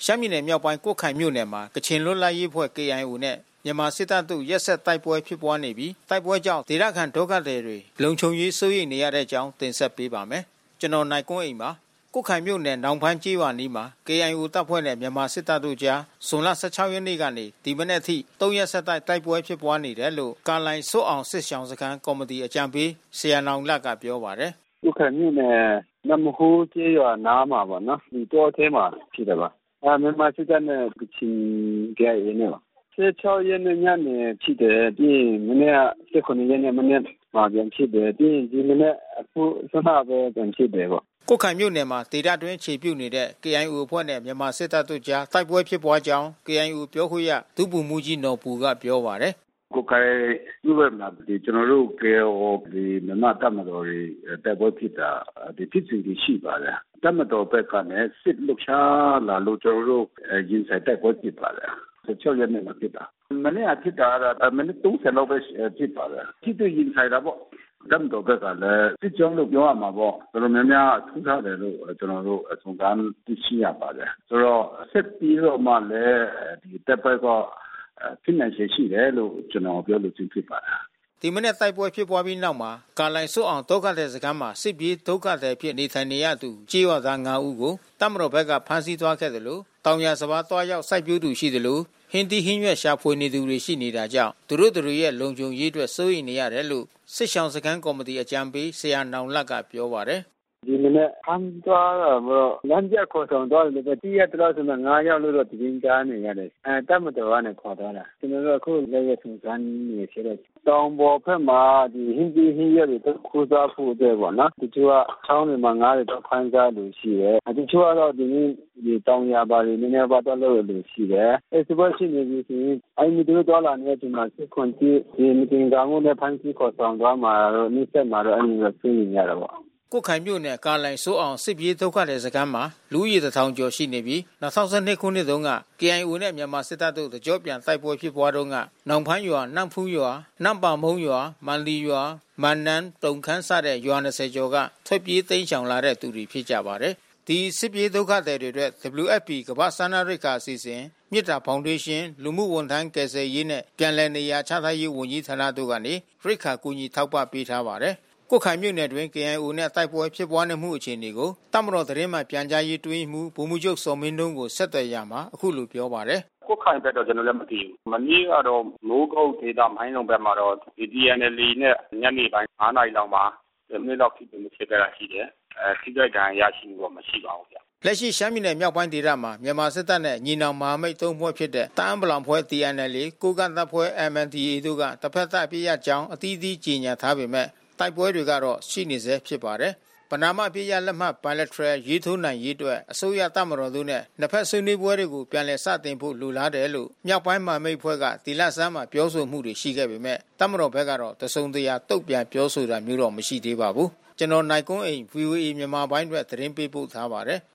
ရှမ်းပြည်နယ်မြောက်ပိုင်းကွတ်ခိုင်မြို့နယ်မှာကချင်လွတ်လပ်ရေးအဖွဲ့ KIO နဲ့မြန်မာစစ်တပ်တို့ရက်ဆက်တိုက်ပွဲဖြစ်ပွားနေပြီးတိုက်ပွဲကြောင့်ဒေသခံဒုက္ခသည်တွေလုံခြုံရေးစိုးရိမ်နေရတဲ့အကြောင်းတင်ဆက်ပေးပါမယ်။ကျွန်တော်နိုင်ကွန်းအိမ်ပါကွတ်ခိုင်မြို့နယ်နောင်ဖန်းကျေးရွာနီးမှာ KIO တပ်ဖွဲ့နဲ့မြန်မာစစ်တပ်တို့ကြားဇွန်လ16ရက်နေ့ကနေဒီမနေ့အထိ3ရက်ဆက်တိုက်ပွဲဖြစ်ပွားနေတယ်လို့ကာလိုင်စွတ်အောင်စစ်ဆောင်စခန်းကော်မတီအကြံပေးဆရာနောင်လတ်ကပြောပါတယ်။ကွတ်ခိုင်မြို့နယ်နမဟိုးကျေးရွာနားမှာပေါ့နော်။ဒီတော့အဲမှာဖြစ်တယ်ပါ။မြန်မာစစ်တပ်နဲ့ကချင် KIA နဲ့ပါ16ရက်နေ့ညနေဖြစ်တယ်ပြီးရင်မနေ့က18ရက်နေ့မနေ့မှာပြန်ဖြစ်တယ်ပြီးရင်ဒီမနေ့အခုစနပဲပြန်ဖြစ်တယ်ပေါ့ကွတ်ခိုင်မြို့နယ်မှာဒေသတွင်းခြေပြုတ်နေတဲ့ KIO အဖွဲ့နဲ့မြန်မာစစ်တပ်တို့ကြားတိုက်ပွဲဖြစ်ပွားကြောင်း KIO ပြောခွင့်ရဒုဗိုလ်မှူးကြီးနော်ပူကပြောပါတယ်ကွတ်ခိုင်မြို့ဘက်မှာကျွန်တော်တို့ KIO မြန်မာတပ်မတော်တွေတိုက်ပွဲဖြစ်တာဖြစ်စဉ်ရှိပါတယ်တပ်မတော်ဘက်ကနဲ့စစ်လှုပ်ရှားလာလို့ကျွန်တော်တို့ရင်ဆိုင်တိုက်ပွဲဖြစ်ပါတယ်16ရက်နေ့မှာဖြစ်တာမနေ့ကဖြစ်တာကမိနစ်30လောက်ပဲဖြစ်ပါတယ်ဖြစ်သူရင်ဆိုင်တာပေါ့တမ်တော်ဘက်ကလည်းစစ်ကြောင်းလို့ပြောရမှာပေါ့တော်တော်များများထူးခြားတယ်လို့ကျွန်တော်တို့အဆုံးခံသိရှိရပါတယ်ဆိုတော့ဆက်ပြီးတော့မှလည်းဒီတပ်ဘက်ကဖြစ်နိုင်ရှိတယ်လို့ကျွန်တော်ပြောလို့ဖြစ်ပါတယ်ဒီမနေ့တိုက်ပွဲဖြစ်ပွားပြီးနောက်မှာကာလိုင်စွတ်အောင်ဒုက္ခသည်စခန်းမှာစစ်ပြေးဒုက္ခသည်ဖြစ်နေထိုင်နေရသူကြေးရွာသား9ဦးကိုတပ်မတော်ဘက်ကဖမ်းဆီးသွားခဲ့တယ်လို့တောင်ရစဘာတွားရောက်စိုက်ပျိုးသူရှိတယ်လို့ဟင်းတီဟင်းရွက်ရှာဖွေနေသူတွေရှိနေတာကြောင့်သူတို့ရဲ့လုံခြုံရေးအတွက်စိုးရိမ်နေရတယ်လို့စစ်ဆောင်စခန်းကော်မတီအကြံပေးဆရာနောင်လတ်ကပြောပါတယ်ဒီမနေ့အမ်းသွားတော့လမ်းပြခေါ်ဆောင်သွားတယ်ပဲတည့်ရတော့ဆိုမှ9ရောက်လို့တော့တင်ကြားနေရတယ်တပ်မတော်ကနေခေါ်သွားတာကျွန်တော်တို့အခုလည်းရဆုံးစမ်းနေဖြစ်တဲ့တောင်ပေါ်ဖက်မှာဒီဟင်းဒီဟင်းရတွေခိုးစားဖို့တဲ့ပေါ့နော်ဒီချို့ကချောင်းတွေမှာငါးတွေတော့ဖမ်းစားလို့ရှိတယ်ဒီချို့ကတော့ဒီတောင်ရပါတွေနည်းနည်းပါတော့လို့ရှိတယ်စပေါ်ရှိနေပြီဆိုရင်အဲ့ဒီတို့တော့လာနေတဲ့ဒီမှာစစ်ခွန်ကြီးဒီမတင်ကောင်နဲ့ဖမ်းဆီးခေါ်ဆောင်သွားမှာတော့နိစ္စမှာတော့အဲ့ဒီလိုပြင်နေရတာပေါ့ကွတ်ခိုင်မြို့နယ်ကာလိုင်စိုးအောင်စစ်ပြေးဒုက္ခသည်စခန်းမှာလူဦးရေ1000ကျော်ရှိနေပြီး2012ခုနှစ်တုန်းက KIO နဲ့မြန်မာစစ်တပ်တို့ကြောပြန်တိုက်ပွဲဖြစ်ပွားတော့ကနောင်ဖန်းရွာနန့်ဖူးရွာနန့်ပါမုံရွာမန်လီရွာမန်နန်းတုံခမ်းစတဲ့ရွာ20ကျော်ကထွက်ပြေးတိမ်းရှောင်လာတဲ့သူတွေဖြစ်ကြပါတယ်ဒီစစ်ပြေးဒုက္ခသည်တွေအတွက် WFP ကမ္ဘာ့စားနပ်ရိက္ခာအစီအစဉ်မြစ်တာဖောင်ဒေးရှင်းလူမှုဝန်ထမ်းကယ်ဆယ်ရေးနဲ့ပြန်လည်နေရာချထားရေးဝန်ကြီးဌာနတို့ကနေရိက္ခာကူညီထောက်ပံ့ပေးထားပါတယ်ကွတ်ခိုင်မြို့နယ်တွင် KIO နဲ့တိုက်ပွဲဖြစ်ပွားနေမှုအခြေအနေကိုတပ်မတော်သတင်းမှပြန်ကြားရေးတွင်းမှုဗိုလ်မှူးချုပ်စောမင်းတုံးကိုဆက်သွယ်ရမှာအခုလိုပြောပါတယ်ကွတ်ခိုင်ဘက်တော့ကျွန်တော်လည်းမသိဘူးမနေ့ကတော့မိုးကုတ်ဒေသမိုင်းလုံးဘက်မှာတော့ဒီ DNL နဲ့ညနေပိုင်း9နာရီလောက်မှာမိနစ်လောက်ဖြစ်ခဲ့တာရှိတယ်ထိခိုက်ဒဏ်ရာရရှိမှုတော့မရှိပါဘူးဗျလက်ရှိရှမ်းပြည်နယ်မြောက်ပိုင်းဒေသမှာမြန်မာစစ်တပ်နဲ့ညီနောင်မဟာမိတ်3ဖွဲ့ဖြစ်တဲ့တအန်းပလောင်ဖွဲ့ TNL ကိုကန့်တပ်ဖွဲ့ MNDAA တို့ကတစ်ဖက်သတ်ပြည့်ရကြောင်းအသီးသီးကြေညာထားပေမဲ့တိုက်ပွဲတွေကတော့ရှိနေဆဲဖြစ်ပါတယ်။ပနာမပြည့်ရလက်မှတ် bilateral ရေးထိုးနိုင်ရေးအတွက်အစိုးရတပ်မတော်တို့နဲ့နှစ်ဖက်ဆွေးနွေးပွဲတွေကိုပြန်လည်စတင်ဖို့လိုလားတယ်လို့မြောက်ပိုင်းမဟာမိတ်ဖွဲ့ကဒီလဆန်းမှာပြောဆိုမှုတွေရှိခဲ့ပေမဲ့တပ်မတော်ဘက်ကတော့တစုံတရာတုံ့ပြန်ပြောဆိုတာမျိုးတော့မရှိသေးပါဘူး။ကျွန်တော်နိုင်ကွန်းအိန် VOA မြန်မာပိုင်းအတွက်သတင်းပေးပို့ထားပါတယ်။